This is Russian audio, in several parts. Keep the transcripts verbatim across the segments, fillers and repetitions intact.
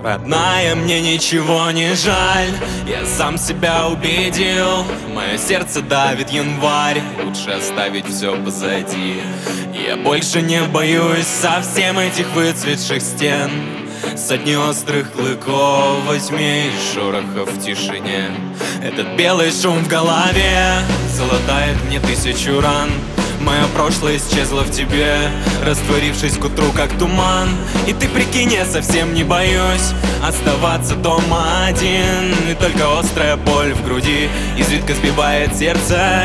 Родная, мне ничего не жаль, я сам себя убедил. Мое сердце давит январь, лучше оставить все позади. Я больше не боюсь совсем этих выцветших стен, сотни острых клыков во тьме и шорохов в тишине. Этот белый шум в голове залатает мне тысячу ран. Мое прошлое исчезло в тебе, растворившись к утру, как туман. И ты прикинь, я совсем не боюсь оставаться дома один. И только острая боль в груди изредка сбивает сердце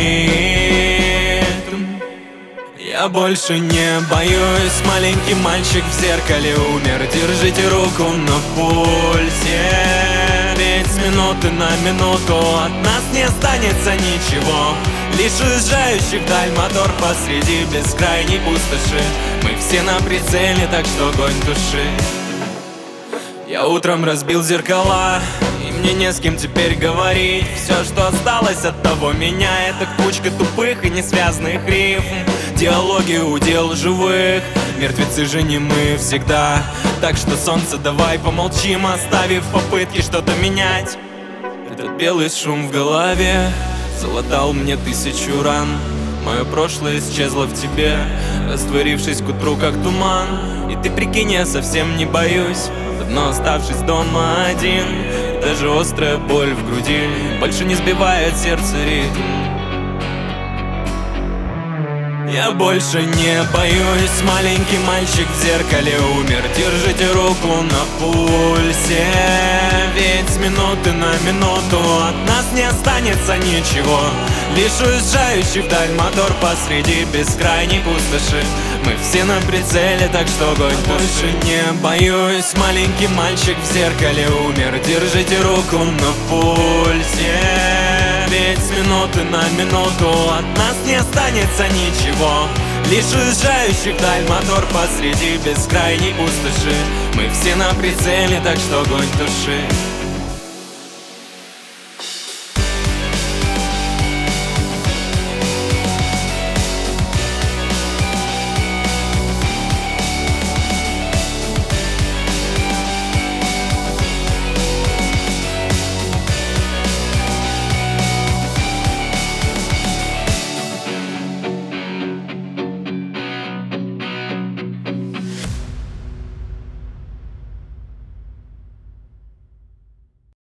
ритм. Я больше не боюсь, маленький мальчик в зеркале умер. Держите руку на пульсе, ведь с минуты на минуту от нас не останется ничего. Лишь уезжающий вдаль мотор посреди бескрайней пустоши. Мы все на прицеле, так что огонь души. Я утром разбил зеркала, и мне не с кем теперь говорить. Все, что осталось от того меня, это кучка тупых и несвязанных рифм. Диалоги удел живых, мертвецы же не мы всегда. Так что, солнце, давай помолчим, оставив попытки что-то менять. Этот белый шум в голове залатал мне тысячу ран. Мое прошлое исчезло в тебе, растворившись к утру, как туман. И ты прикинь, я совсем не боюсь, но оставшись дома один, и даже острая боль в груди больше не сбивает сердце ритм. Я больше не боюсь, маленький мальчик в зеркале умер. Держите руку на пульсе, ведь с минуты на минуту от нас не останется ничего. Лишь уезжающий вдаль мотор посреди бескрайней пустоши. Мы все на прицеле, так что огонь больше не боюсь, маленький мальчик в зеркале умер. Держите руку на пульсе, ведь с минуты на минуту от нас не останется ничего. Лишь уезжающий вдаль мотор посреди бескрайней пустоши. Мы все на прицеле, так что огонь туши.